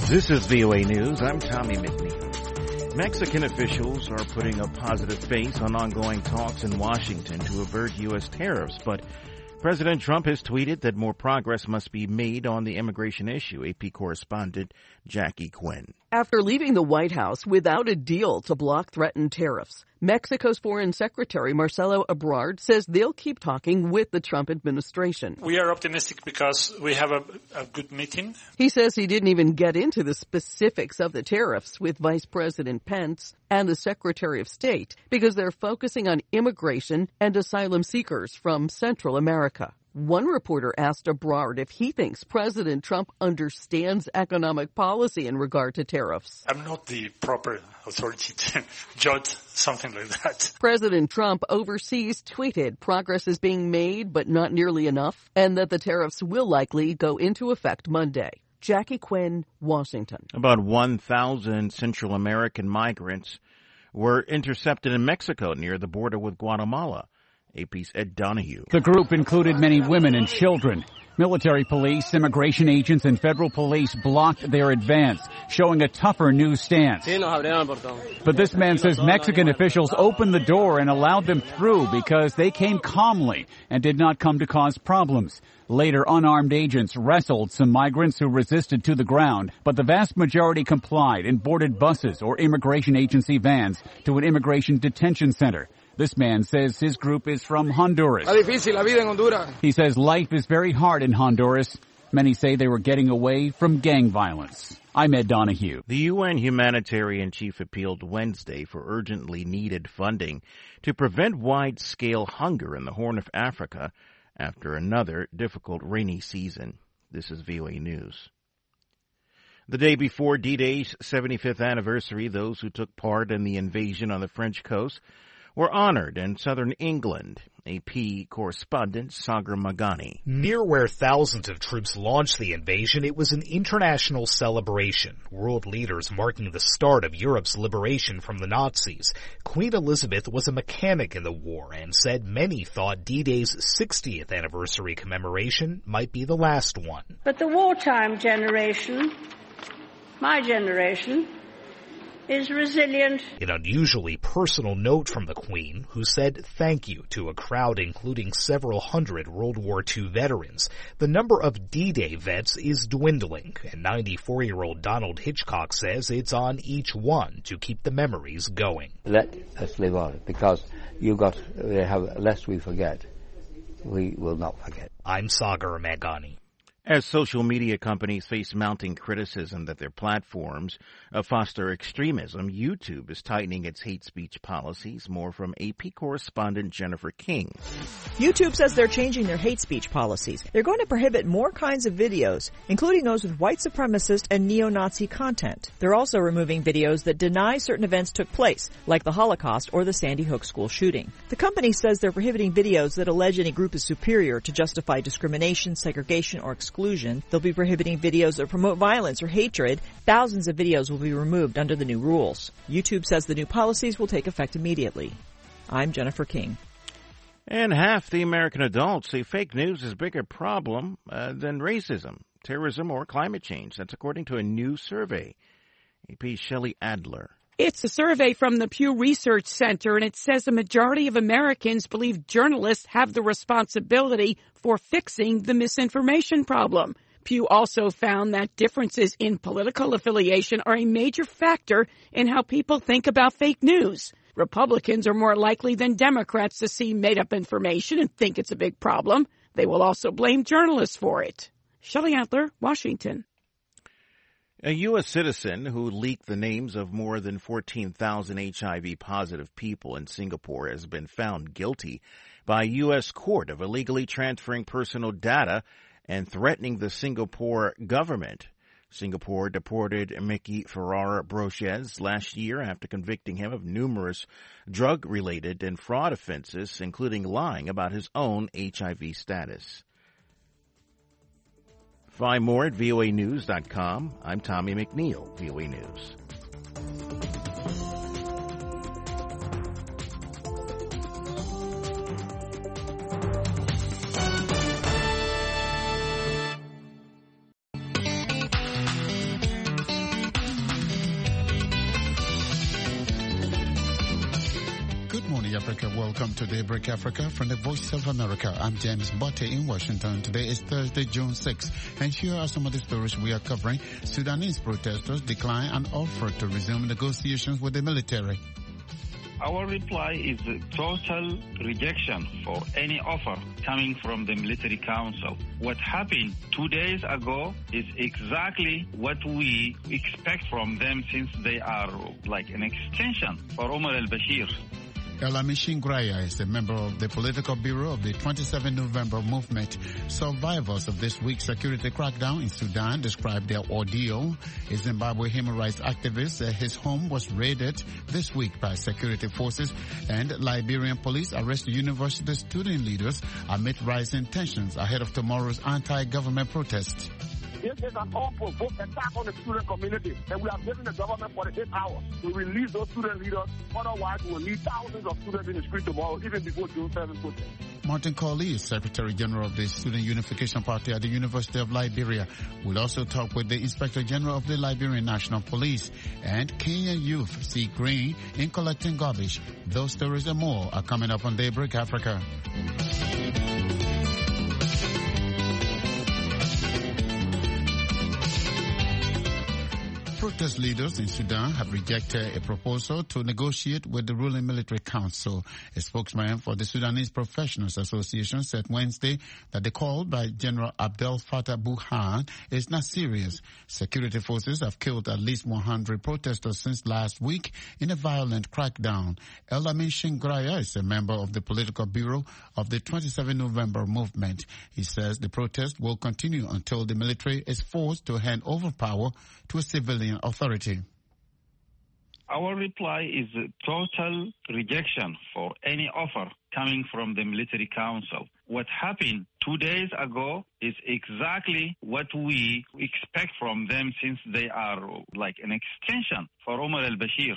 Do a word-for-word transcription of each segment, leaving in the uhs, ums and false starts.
This is V O A News. I'm Tommy McNeil. Mexican officials are putting a positive face on ongoing talks in Washington to avert U S tariffs, but President Trump has tweeted that more progress must be made on the immigration issue. A P correspondent Jackie Quinn. After leaving the White House without a deal to block threatened tariffs, Mexico's Foreign Secretary Marcelo Ebrard says they'll keep talking with the Trump administration. We are optimistic because we have a, a good meeting. He says he didn't even get into the specifics of the tariffs with Vice President Pence and the Secretary of State because they're focusing on immigration and asylum seekers from Central America. One reporter asked Ebrard if he thinks President Trump understands economic policy in regard to tariffs. I'm not the proper authority to judge something like that. President Trump overseas tweeted progress is being made, but not nearly enough, and that the tariffs will likely go into effect Monday. Jackie Quinn, Washington. About one thousand Central American migrants were intercepted in Mexico near the border with Guatemala. A P's Ed Donahue. The group included many women and children. Military police, immigration agents, and federal police blocked their advance, showing a tougher new stance. But this man says Mexican officials opened the door and allowed them through because they came calmly and did not come to cause problems. Later, unarmed agents wrestled some migrants who resisted to the ground, but the vast majority complied and boarded buses or immigration agency vans to an immigration detention center. This man says his group is from Honduras. He says life is very hard in Honduras. Many say they were getting away from gang violence. I'm Ed Donahue. The U N humanitarian chief appealed Wednesday for urgently needed funding to prevent wide-scale hunger in the Horn of Africa after another difficult rainy season. This is V O A News. The day before D-Day's seventy-fifth anniversary, those who took part in the invasion on the French coast were honored in southern England. A P correspondent Sagar Magani. Near where thousands of troops launched the invasion, it was an international celebration, world leaders marking the start of Europe's liberation from the Nazis. Queen Elizabeth was a mechanic in the war and said many thought D-Day's sixtieth anniversary commemoration might be the last one. But the wartime generation, my generation, is resilient. An unusually personal note from the Queen, who said thank you to a crowd including several hundred World War Two veterans. The number of D-Day vets is dwindling, and ninety-four-year-old Donald Hitchcock says it's on each one to keep the memories going. Let us live on, because you got, we have, lest we forget, we will not forget. I'm Sagar Magani. As social media companies face mounting criticism that their platforms uh, foster extremism, YouTube is tightening its hate speech policies. More from A P correspondent Jennifer King. YouTube says they're changing their hate speech policies. They're going to prohibit more kinds of videos, including those with white supremacist and neo-Nazi content. They're also removing videos that deny certain events took place, like the Holocaust or the Sandy Hook school shooting. The company says they're prohibiting videos that allege any group is superior to justify discrimination, segregation, or exclusion. They'll be prohibiting videos that promote violence or hatred. Thousands of videos will be removed under the new rules. YouTube says the new policies will take effect immediately. I'm Jennifer King. And half the American adults say fake news is a bigger problem uh, than racism, terrorism, or climate change. That's according to a new survey. A P's Shelley Adler. It's a survey from the Pew Research Center, and it says a majority of Americans believe journalists have the responsibility for fixing the misinformation problem. Pew also found that differences in political affiliation are a major factor in how people think about fake news. Republicans are more likely than Democrats to see made-up information and think it's a big problem. They will also blame journalists for it. Shelley Adler, Washington. A U S citizen who leaked the names of more than fourteen thousand H I V-positive people in Singapore has been found guilty by a U S court of illegally transferring personal data and threatening the Singapore government. Singapore deported Mickey Ferrara Broches last year after convicting him of numerous drug-related and fraud offenses, including lying about his own H I V status. Find more at V O A news dot com. I'm Tommy McNeil, V O A News. morning, Africa. Welcome to Daybreak Africa from the Voice of America. I'm James Botte in Washington. Today is Thursday, June sixth. And here are some of the stories we are covering. Sudanese protesters decline an offer to resume negotiations with the military. Our reply is a total rejection for any offer coming from the military council. What happened two days ago is exactly what we expect from them, since they are like an extension for Omar al-Bashir. Elamishi Ngraya is a member of the political bureau of the twenty-seventh November movement. Survivors of this week's security crackdown in Sudan described their ordeal. A Zimbabwe human rights activist said his home was raided this week by security forces, and Liberian police arrested university student leaders amid rising tensions ahead of tomorrow's anti-government protest. This is an unprovoked attack on the student community, and we have given the government forty-eight hours to release those student leaders. Otherwise, we will need thousands of students in the street tomorrow, even before June seventh protest. Martin Colley is Secretary General of the Student Unification Party at the University of Liberia. We'll also talk with the Inspector General of the Liberian National Police. And Kenyan youth see green in collecting garbage. Those stories and more are coming up on Daybreak Africa. Protest leaders in Sudan have rejected a proposal to negotiate with the ruling military council. A spokesman for the Sudanese Professionals Association said Wednesday that the call by General Abdel Fattah Burhan is not serious. Security forces have killed at least one hundred protesters since last week in a violent crackdown. Elamishi Ngraya is a member of the political bureau of the twenty-seventh November movement. He says the protest will continue until the military is forced to hand over power to a civilian authority. Our reply is a total rejection for any offer coming from the military council. What happened two days ago is exactly what we expect from them, since they are like an extension for Omar al-Bashir.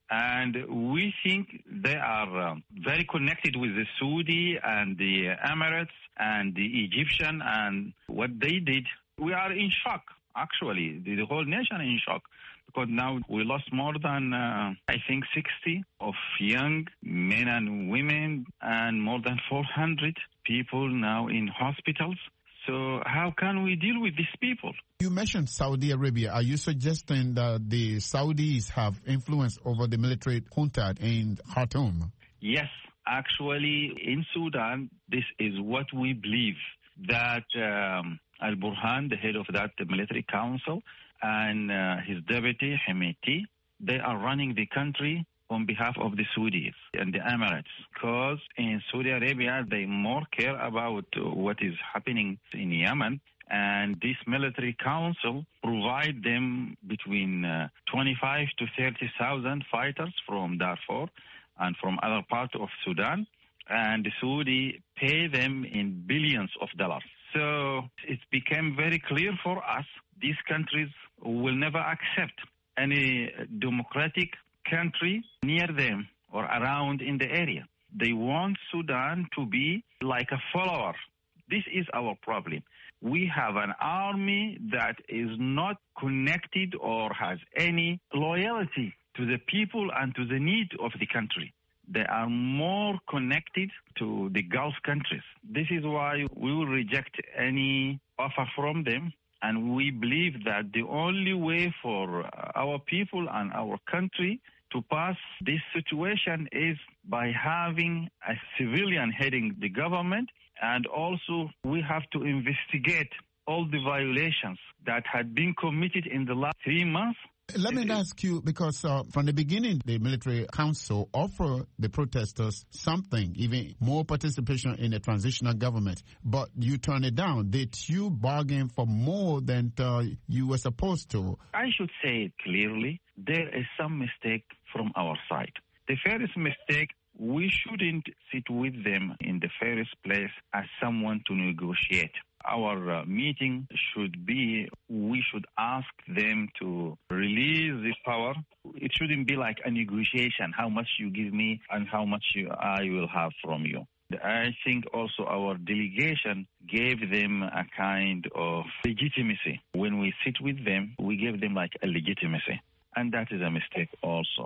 And we think they are um, very connected with the Saudi and the Emirates and the Egyptian, and what they did. We are in shock. Actually, the, the whole nation in shock, because now we lost more than, uh, I think, sixty of young men and women, and more than four hundred people now in hospitals. So how can we deal with these people? You mentioned Saudi Arabia. Are you suggesting that the Saudis have influence over the military junta in Khartoum? Yes, actually, in Sudan, this is what we believe, that um, Al-Burhan, the head of that military council, and uh, his deputy, Hemeti, they are running the country on behalf of the Saudis and the Emirates. Because in Saudi Arabia, they more care about what is happening in Yemen. And this military council provide them between uh, twenty-five to thirty thousand fighters from Darfur and from other parts of Sudan. And the Saudi pay them in billions of dollars. So it became very clear for us, these countries will never accept any democratic country near them or around in the area. They want Sudan to be like a follower. This is our problem. We have an army that is not connected or has any loyalty to the people and to the need of the country. They are more connected to the Gulf countries. This is why we will reject any offer from them. And we believe that the only way for our people and our country to pass this situation is by having a civilian heading the government. And also we have to investigate all the violations that had been committed in the last three months. Let me ask you, because uh, from the beginning, the military council offered the protesters something, even more participation in a transitional government, but you turned it down. Did you bargain for more than uh, you were supposed to? I should say it clearly. There is some mistake from our side. The first mistake, we shouldn't sit with them in the first place as someone to negotiate. Our uh, meeting should be, we should ask them to release this power. It shouldn't be like a negotiation, how much you give me and how much you, I will have from you. I think also our delegation gave them a kind of legitimacy. When we sit with them, we give them like a legitimacy. And that is a mistake also.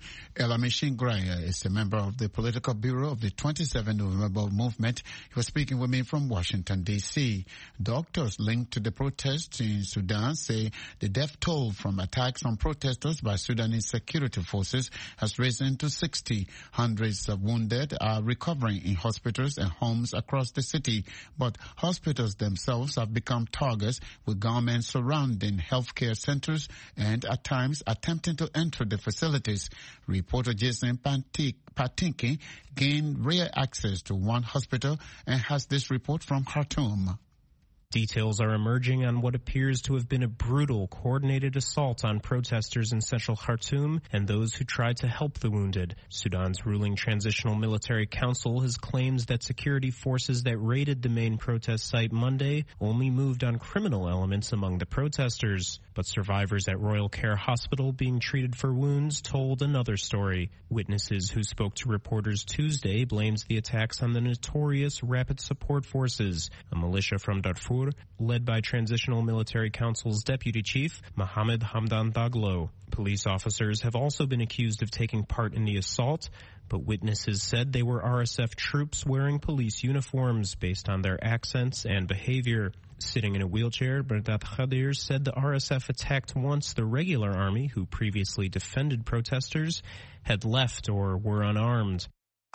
Elamishin Graya is a member of the political bureau of the twenty-seventh of November movement. He was speaking with me from Washington, D C Doctors linked to the protests in Sudan say the death toll from attacks on protesters by Sudanese security forces has risen to sixty. Hundreds of wounded are recovering in hospitals and homes across the city, but hospitals themselves have become targets, with government surrounding healthcare centers and at times attempting to enter the facilities. Reporter Jason Patinkin gained rare access to one hospital and has this report from Khartoum. Details are emerging on what appears to have been a brutal, coordinated assault on protesters in central Khartoum and those who tried to help the wounded. Sudan's ruling Transitional Military Council has claimed that security forces that raided the main protest site Monday only moved on criminal elements among the protesters. But survivors at Royal Care Hospital being treated for wounds told another story. Witnesses who spoke to reporters Tuesday blamed the attacks on the notorious Rapid Support Forces, a militia from Darfur led by Transitional Military Council's deputy chief, Mohammed Hamdan Daglo. Police officers have also been accused of taking part in the assault, but witnesses said they were R S F troops wearing police uniforms based on their accents and behavior. Sitting in a wheelchair, Berdat Khadir said the R S F attacked once the regular army, who previously defended protesters, had left or were unarmed.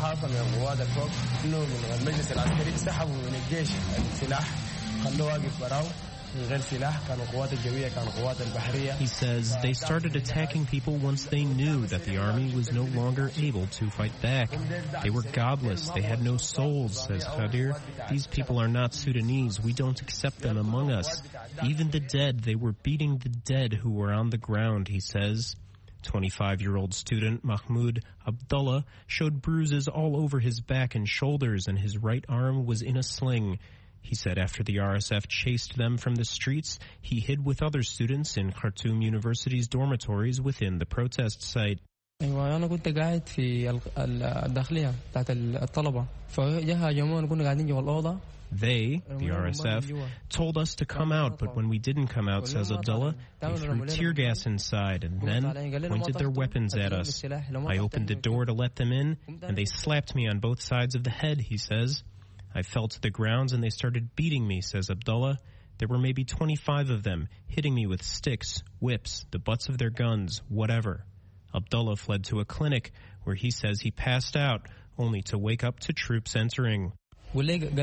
He says they started attacking people once they knew that the army was no longer able to fight back. They were godless. They had no souls, says Khadir. These people are not Sudanese. We don't accept them among us. Even the dead, they were beating the dead who were on the ground, he says. twenty-five-year-old student Mahmoud Abdullah showed bruises all over his back and shoulders, and his right arm was in a sling. He said after the R S F chased them from the streets, he hid with other students in Khartoum University's dormitories within the protest site. أنا كنت قاعد في الداخلية بتاعت الطلبة فجاء هاجمونا كنا قاعدين جوا الأوضة. They, the R S F, told us to come out, but when we didn't come out, says Abdullah, they threw tear gas inside and then pointed their weapons at us. I opened the door to let them in, and they slapped me on both sides of the head, he says. I fell to the ground and they started beating me, says Abdullah. There were maybe twenty-five of them, hitting me with sticks, whips, the butts of their guns, whatever. Abdullah fled to a clinic where he says he passed out, only to wake up to troops entering. They've beat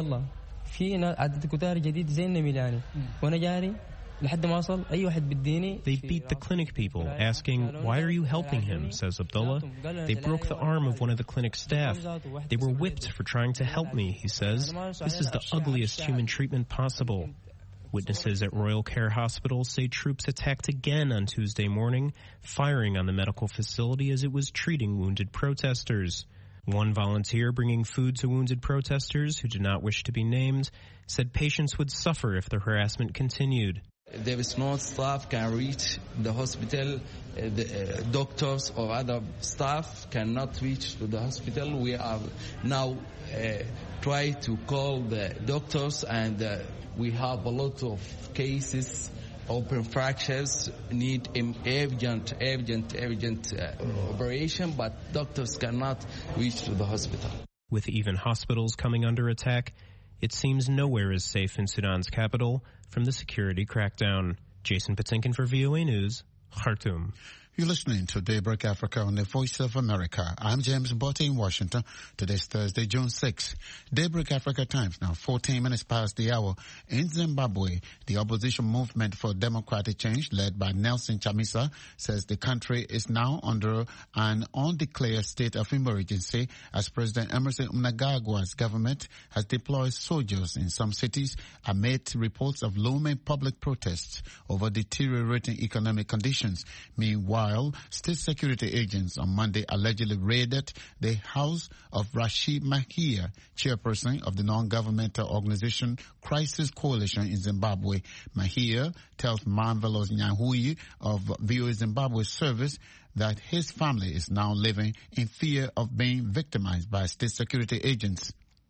the clinic people, asking, why are you helping him, says Abdullah. They broke the arm of one of the clinic staff. They were whipped for trying to help me, he says. This is the ugliest human treatment possible. Witnesses at Royal Care Hospital say troops attacked again on Tuesday morning, firing on the medical facility as it was treating wounded protesters. One volunteer bringing food to wounded protesters, who did not wish to be named, said patients would suffer if the harassment continued. There is no staff can reach the hospital. Uh, the uh, doctors or other staff cannot reach to the hospital. We are now uh, trying to call the doctors, and uh, we have a lot of cases. Open fractures need urgent, urgent, urgent uh, operation, but doctors cannot reach to the hospital. With even hospitals coming under attack, it seems nowhere is safe in Sudan's capital from the security crackdown. Jason Patinkin for V O A News, Khartoum. You're listening to Daybreak Africa on the Voice of America. I'm James Botte in Washington. Today's Thursday, June sixth. Daybreak Africa Times now, fourteen minutes past the hour. In Zimbabwe, the opposition movement for democratic change, led by Nelson Chamisa, says the country is now under an undeclared state of emergency as President Emerson Mnangagwa's government has deployed soldiers in some cities amid reports of looming public protests over deteriorating economic conditions. Meanwhile, While state security agents on Monday allegedly raided the house of Rashid Mahia, chairperson of the non-governmental organization Crisis Coalition in Zimbabwe. Mahia tells Marvelous Nyahuyi of V O A Zimbabwe service that his family is now living in fear of being victimized by state security agents.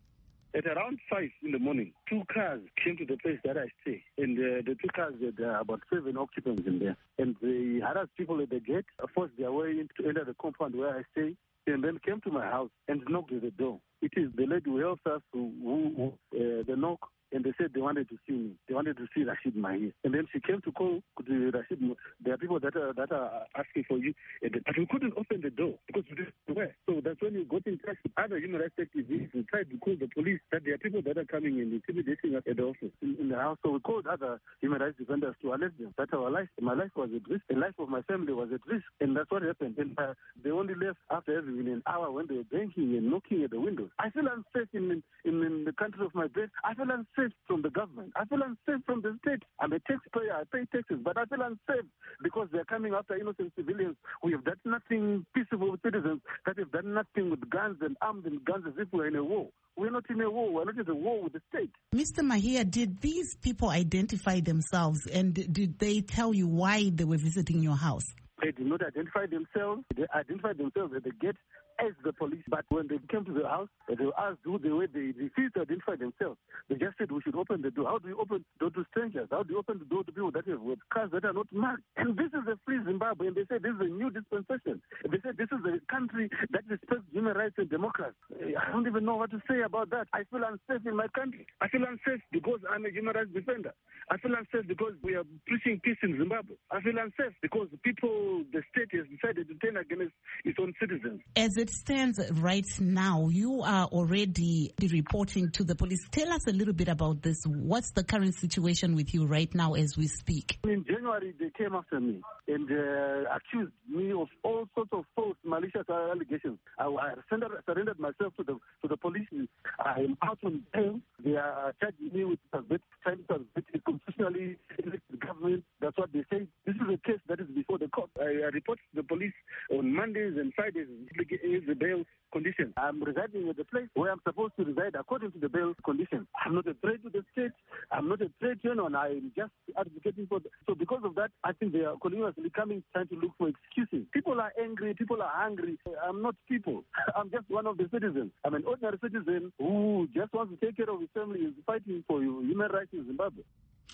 At around five in the morning, two cars came to the place that I stay. And uh, the two cars had uh, about seven occupants in there. And they harassed people at the gate, forced their way in to enter the compound where I stay, and then came to my house and knocked at the door. It is the lady who helps us who, who, who uh, the knock. And they said they wanted to see me. They wanted to see Rashid Mahia. And then she came to call to Rashid. There are people that are, that are asking for you. But we couldn't open the door because we didn't know where. So that's when we got in touch with other human rights activists. We tried to call the police that there are people that are coming and intimidating us at the office in, in the house. So we called other human rights defenders to alert them that our life, my life was at risk. The life of my family was at risk. And that's what happened. And uh, they only left after having an hour when they were banging and knocking at the windows. I feel unsafe in, in, in the country of my birth. I feel unsafe from the government. I feel unsafe from the state. I'm a taxpayer. I pay taxes, but I feel unsafe because they're coming after innocent civilians. We have done nothing peaceful with citizens that have done nothing with guns and armed and guns as if we're in a war. We're not in a war. We're not in a war with the state. Mister Mahia, did these people identify themselves and did they tell you why they were visiting your house? They did not identify themselves. They identified themselves at the gate as the police. But when they came to the house, they were asked who they were. They refused to identify themselves. They just said we should open the door. How do you open the door to strangers? How do you open the door to people that have with cars that are not marked? And this is a free Zimbabwe. And they said this is a new dispensation. They said this is a country that respects human rights and democracy. I don't even know what to say about that. I feel unsafe in my country. I feel unsafe because I'm a human rights defender. I feel unsafe because we are preaching peace in Zimbabwe. I feel unsafe because the people, the state has decided to turn against its own citizens. As it stands right now, you are already reporting to the police. Tell us a little bit about this. What's the current situation with you right now as we speak? In January, they came after me and uh, accused me of all sorts of false, malicious allegations. I, I surrendered, surrendered myself to the to the police. I am out on bail. They are charging me with trying to subvert constitutionally elected government. That's what they say. This is a case that is before the court. I, I report to the police on Mondays and Fridays is the bail condition. I'm residing at the place where I'm supposed to reside according to the bail condition. I'm not a threat to the state. I'm not a threat to anyone. I'm just advocating for. The, so because of that, I think they are continuously coming, trying to look for excuses. People are angry. People are hungry. I'm not people. I'm just one of the citizens. I'm an ordinary citizen who just wants to take care of his family. Is fighting for human rights in Zimbabwe.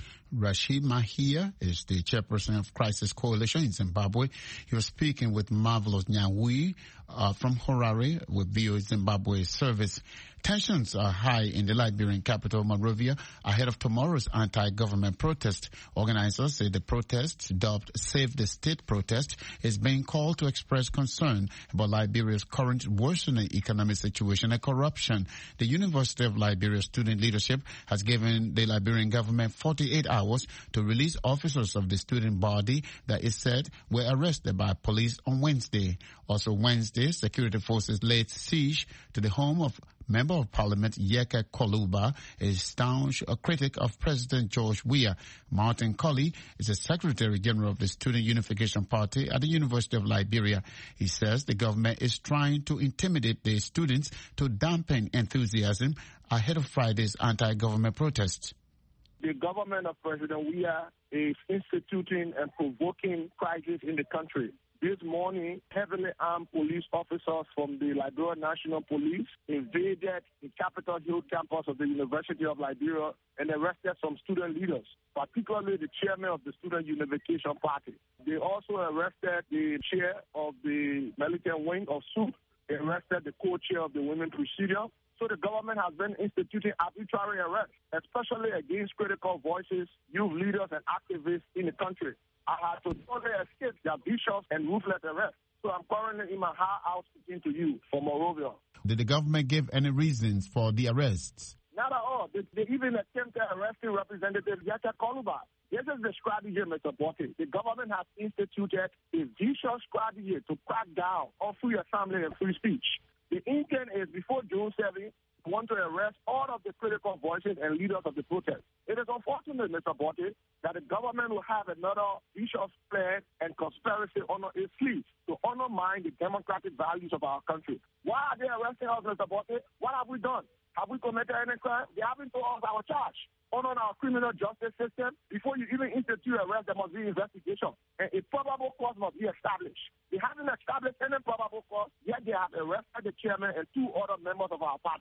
Rashid Mahia is the chairperson of Crisis Coalition in Zimbabwe. He was speaking with Marvelous Nyawi uh, from Harare with V O A Zimbabwe service. Tensions are high in the Liberian capital, Monrovia, ahead of tomorrow's anti-government protest. Organizers say the protest, dubbed Save the State protest, is being called to express concern about Liberia's current worsening economic situation and corruption. The University of Liberia student leadership has given the Liberian government forty-eight hours to release officers of the student body that is said were arrested by police on Wednesday. Also Wednesday, security forces laid siege to the home of Member of Parliament Yeka Koluba, a staunch a critic of President George Weah. Martin Colley is the Secretary General of the Student Unification Party at the University of Liberia. He says the government is trying to intimidate the students to dampen enthusiasm ahead of Friday's anti-government protests. The government of President Weah is instituting and provoking crisis in the country. This morning, heavily armed police officers from the Liberia National Police invaded the Capitol Hill campus of the University of Liberia and arrested some student leaders, particularly the chairman of the Student Unification Party. They also arrested the chair of the militant wing of S U P. They arrested the co-chair of the Women Presidium. So the government has been instituting arbitrary arrests, especially against critical voices, youth leaders, and activists in the country. I had to totally escape their vicious and ruthless arrests. So I'm currently in my house speaking to you from Monrovia. Did the government give any reasons for the arrests? Not at all. They, they even attempted arresting Representative Yeka Koluba. This is the strategy, Mister Botte. The government has instituted a vicious strategy to crack down on free assembly and free speech. The intent is before June seventh, we want to arrest all of the critical voices and leaders of the protest. It is unfortunate, Mister Botte, that the government will have another vicious plan and conspiracy under its sleeves to undermine the democratic values of our country. Why are they arresting us, Mister Botte? What have we done? Have we committed any crime? They haven't told us our charge. Under our criminal justice system, before you even institute arrest, there must be investigation. And a probable cause must be established. They haven't established any probable cause, yet they have arrested the chairman and two other members of our party.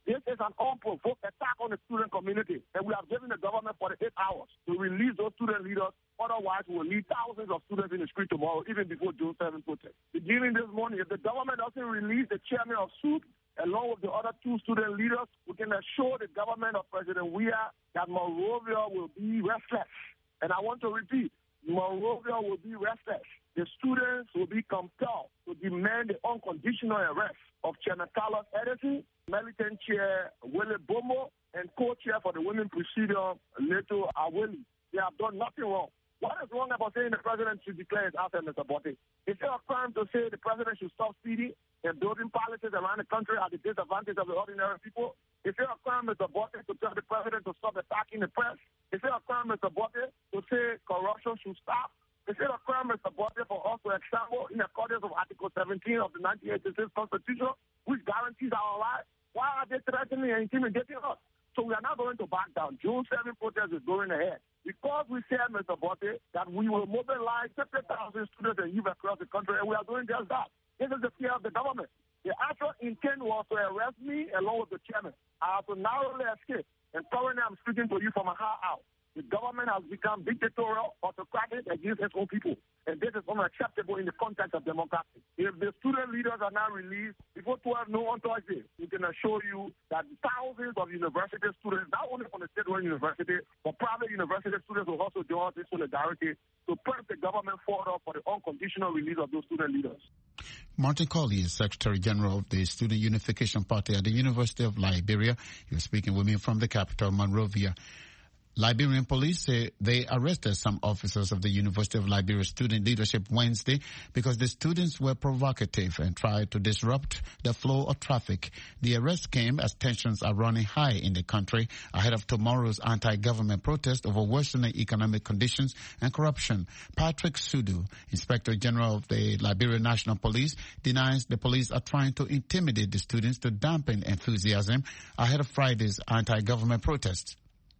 This is an unprovoked attack on the student community, and we have given the government forty-eight hours to release those student leaders. Otherwise, we will need thousands of students in the street tomorrow, even before June seventh protest. Beginning this morning, if the government doesn't release the chairman of S U P, along with the other two student leaders, we can assure the government of President Weah that Monrovia will be restless. And I want to repeat, Monrovia will be restless. The students will be compelled to demand the unconditional arrest of Chairman Carlos Edison, Militant Chair Willie Bomo, and co-chair for the Women Presidium, Leto Aweli. They have done nothing wrong. What is wrong about saying the president should declare his asset, Mister Botte? Is it a crime to say the president should stop speeding and building palaces around the country at the disadvantage of the ordinary people? Is it a crime, Mister Botte, to tell the president to stop attacking the press? Is it a crime, Mister Botte, to say corruption should stop? Is it a crime, Mister Botte, for us to example in accordance with Article seventeen of the nineteen eighty-six Constitution, which guarantees our rights? Why are they threatening and intimidating us? So we are not going to back down. June seventh protest is going ahead. Because we said, Mister Botte, that we will mobilize fifty thousand students and youth across the country, and we are doing just that. This is the fear of the government. The actual intent was to arrest me along with the chairman. I have to narrowly escape. And currently I'm speaking to you from a high out. The government has become dictatorial, autocratic against its own people. And this is unacceptable in the context of democracy. If the student leaders are not released before twelve noon on Thursday, we can assure you that thousands of university students, not only from the state-run university, but private university students will also join us in solidarity to press the government forward for the unconditional release of those student leaders. Martin Colley is Secretary General of the Student Unification Party at the University of Liberia. He was speaking with me from the capital, Monrovia. Liberian police say they arrested some officers of the University of Liberia student leadership Wednesday because the students were provocative and tried to disrupt the flow of traffic. The arrest came as tensions are running high in the country ahead of tomorrow's anti-government protest over worsening economic conditions and corruption. Patrick Sudu, Inspector General of the Liberia National Police, denies the police are trying to intimidate the students to dampen enthusiasm ahead of Friday's anti-government protest.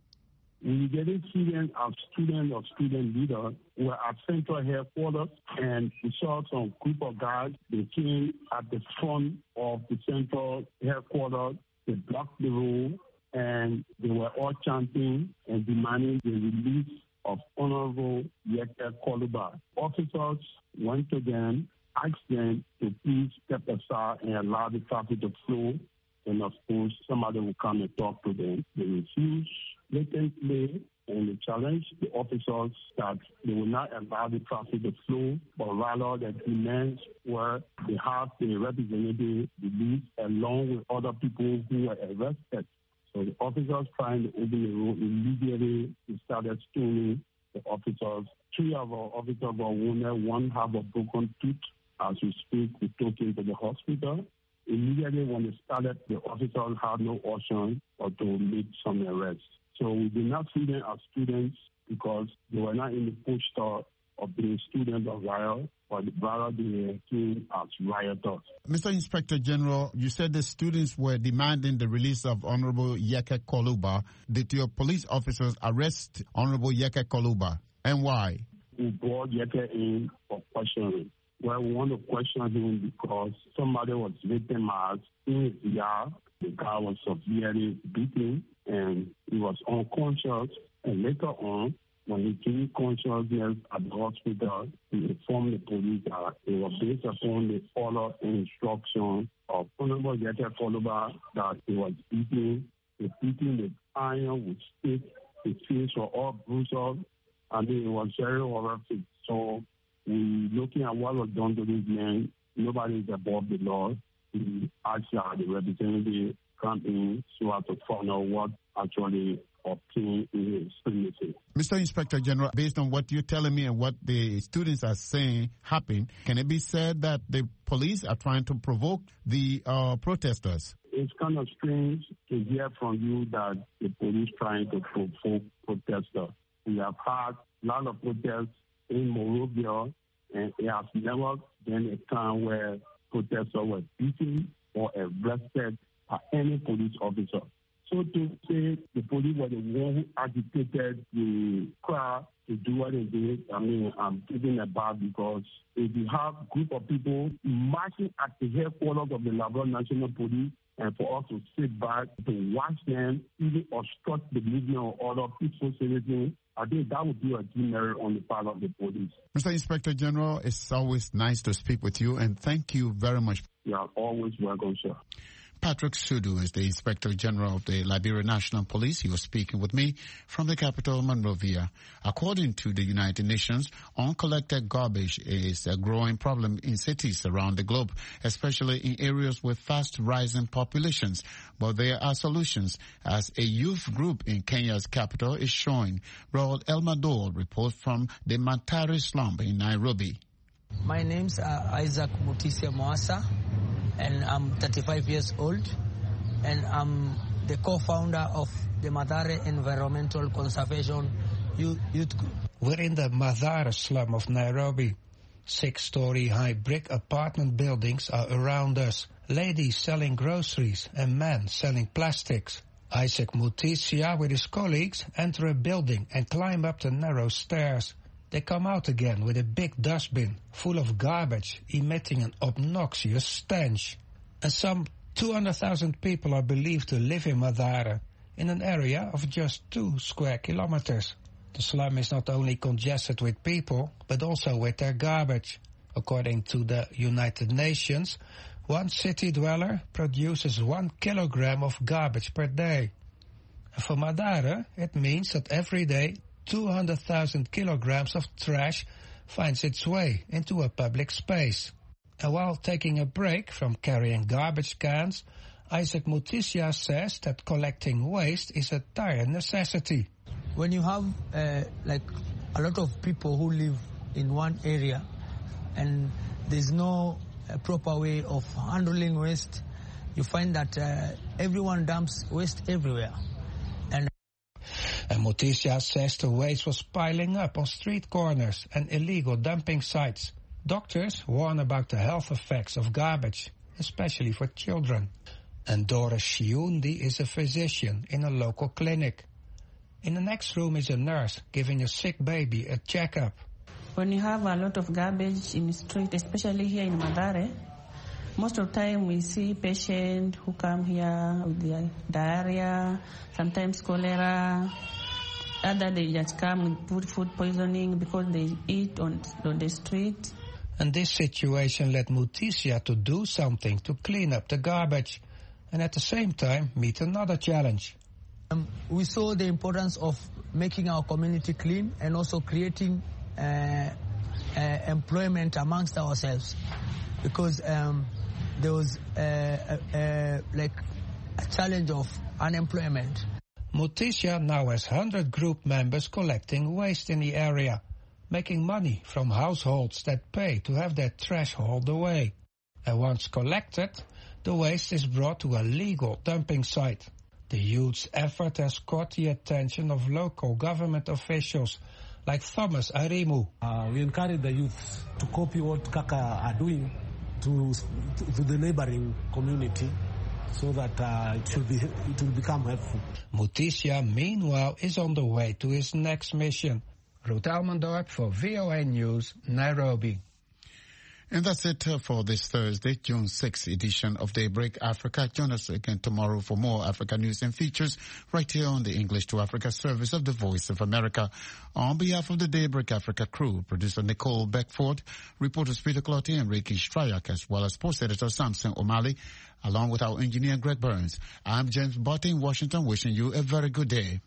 We getting students as students of student leaders were at central headquarters, and we saw some group of guys. They came at the front of the central headquarters. They blocked the road, and they were all chanting and demanding the release of Honorable Yeke Koluba. Officers went to them, asked them to please step aside and allow the traffic to flow. And of course, somebody will come and talk to them. They refused. Blatantly, and they challenged the officers that they will not allow the traffic to flow, but rather the demands were they have the representative released along with other people who were arrested. So the officers trying to open the road immediately they started stoning the officers. Three of our officers were wounded, one have a broken tooth. As we speak, we took him to the hospital. Immediately when they started, the officers had no option but to make some arrests. So we did not see them as students because they were not in the posture of being students of riot, but rather they were seen as rioters. Mister Inspector General, you said the students were demanding the release of Honorable Yeke Koluba. Did your police officers arrest Honorable Yeke Koluba, and why? We brought Yeke in for questioning. Well, we want to question him because somebody was victimized in his yard. The guy was severely beaten and he was unconscious. And later on, when he came consciousness at the hospital, he informed the police that it was based upon the follow instruction of Honorable Yeke Koluba that he was beaten, the beating the iron with stick, his face was all bruised up. I mean, it was very horrific. So we looking at what was done to this man. Nobody is above the law. We asked the representative come in so as to find out what actually obtained in his premises. Mister Inspector General, based on what you're telling me and what the students are saying happened, can it be said that the police are trying to provoke the uh, protesters? It's kind of strange to hear from you that the police trying to provoke protesters. We have had a lot of protests in Monrovia, and it has never been a time where protesters were beaten or arrested by any police officer. So to say the police were the one who agitated the crowd to do what they did, I mean, I'm giving a bad because if you have a group of people marching at the headquarters of the Liberia National Police and for us to sit back, to watch them, even obstruct the movement of other peaceful citizens, I think that would be a demerit on the part of the police. Mister Inspector General, it's always nice to speak with you, and thank you very much. You are always welcome, sir. Patrick Sudu is the Inspector General of the Liberia National Police. He was speaking with me from the capital, Monrovia. According to the United Nations, uncollected garbage is a growing problem in cities around the globe, especially in areas with fast rising populations. But there are solutions, as a youth group in Kenya's capital is showing. Raul Elmador reports from the Matari slum in Nairobi. My name's uh, Isaac Mutisia Moasa, and I'm thirty-five years old, and I'm the co-founder of the Mathare Environmental Conservation Youth Group. We're in the Mathare slum of Nairobi. Six-story high brick apartment buildings are around us. Ladies selling groceries and men selling plastics. Isaac Mutisia with his colleagues enter a building and climb up the narrow stairs. They come out again with a big dustbin full of garbage, emitting an obnoxious stench. And some two hundred thousand people are believed to live in Mathare, in an area of just two square kilometers. The slum is not only congested with people, but also with their garbage. According to the United Nations, one city dweller produces one kilogram of garbage per day. And for Mathare, it means that every day two hundred thousand kilograms of trash finds its way into a public space. And while taking a break from carrying garbage cans, Isaac Mutisia says that collecting waste is a dire necessity. When you have uh, like a lot of people who live in one area and there's no uh, proper way of handling waste, you find that uh, everyone dumps waste everywhere. And Mutisia says the waste was piling up on street corners and illegal dumping sites. Doctors warn about the health effects of garbage, especially for children. And Doris Shiundi is a physician in a local clinic. In the next room is a nurse giving a sick baby a checkup. When you have a lot of garbage in the street, especially here in Mathare, most of the time we see patients who come here with their diarrhea, sometimes cholera. Other they just come with food poisoning because they eat on, on the street. And this situation led Mutisia to do something to clean up the garbage and at the same time meet another challenge. Um, we saw the importance of making our community clean and also creating uh, uh, employment amongst ourselves, because um, there was uh, uh, uh, like a challenge of unemployment. Mutisia now has one hundred group members collecting waste in the area, making money from households that pay to have their trash hauled away. And once collected, the waste is brought to a legal dumping site. The huge effort has caught the attention of local government officials like Thomas Arimu. Uh, we encourage the youth to copy what Kaka are doing to, to, to the neighboring community, so that uh, it should be it will become helpful. Mutisia, meanwhile, is on the way to his next mission. Ruth Almendorp for V O A News, Nairobi. And that's it uh, for this Thursday, June sixth edition of Daybreak Africa. Join us again tomorrow for more Africa news and features right here on the English to Africa service of the Voice of America. On behalf of the Daybreak Africa crew, producer Nicole Beckford, reporters Peter Clottey and Ricky Stryak, as well as post editor Samson O'Malley, along with our engineer Greg Burns. I'm James Butt in Washington, wishing you a very good day.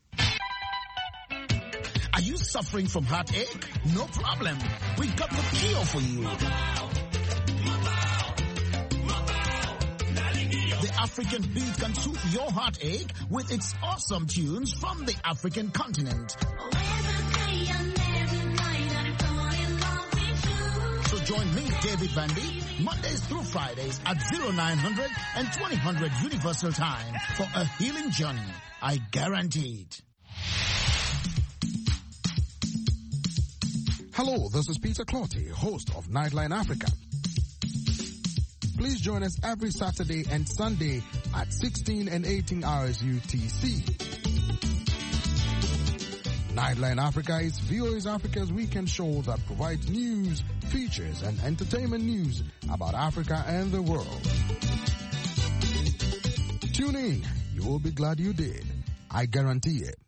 Are you suffering from heartache? No problem. We've got the cure for you. The African beat can soothe your heartache with its awesome tunes from the African continent. So join me, David Vandy, Mondays through Fridays at oh nine hundred and twenty hundred Universal Time for a healing journey. I guarantee it. Hello, this is Peter Clottey, host of Nightline Africa. Please join us every Saturday and Sunday at sixteen and eighteen hours U T C. Nightline Africa is V O A's Africa's weekend show that provides news, features, and entertainment news about Africa and the world. Tune in. You'll be glad you did. I guarantee it.